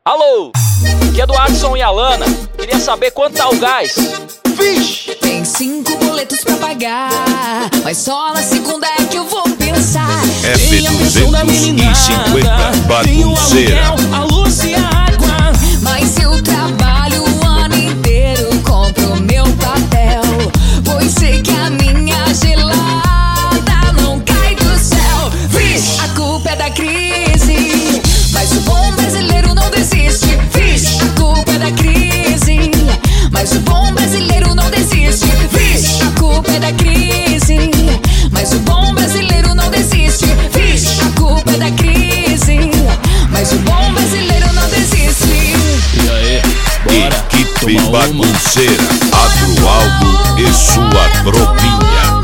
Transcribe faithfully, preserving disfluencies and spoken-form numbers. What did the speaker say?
Alô, aqui é do Adson e Alana. Queria saber quanto tá o gás. Vixe! Tem cinco boletos pra pagar, mas só na segunda é que eu vou pensar. F duzentos e cinquenta bagunceira. A luz e a água, mas eu trabalho o ano inteiro, compro meu papel, pois sei que a minha gelada não cai do céu. Vixe, a culpa é da crise, mas o bom brasileiro não desiste. Vixe, a culpa é da crise, mas o bom brasileiro não desiste. Vixe, a culpa é da crise, mas o bom brasileiro não desiste. Vixe, a culpa é da crise, mas o bom brasileiro não desiste. E aí, bora. Equipe bagunceira, Agro Aldo e sua tropinha.